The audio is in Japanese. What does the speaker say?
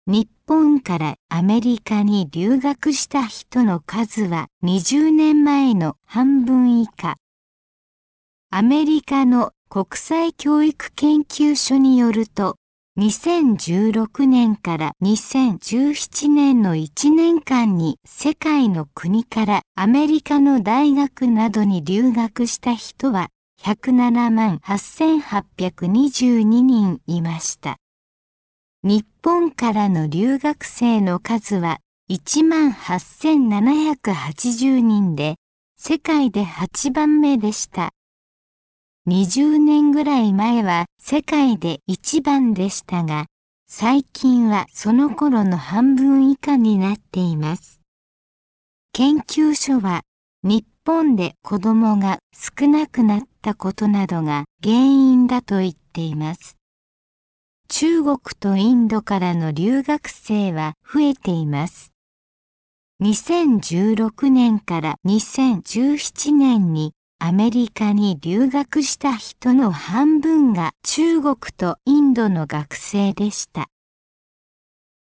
日本からアメリカに留学した人の数は20年前の半分以下。アメリカの国際教育研究所によると、2016年から2017年の1年間に世界の国からアメリカの大学などに留学した人は107万8822人いました。日本からの留学生の数は1万8780人で、世界で8番目でした。20年ぐらい前は世界で1番でしたが、最近はその頃の半分以下になっています。研究所は、日本で子供が少なくなったことなどが原因だと言っています。中国とインドからの留学生は増えています。2016年から2017年にアメリカに留学した人の半分が中国とインドの学生でした。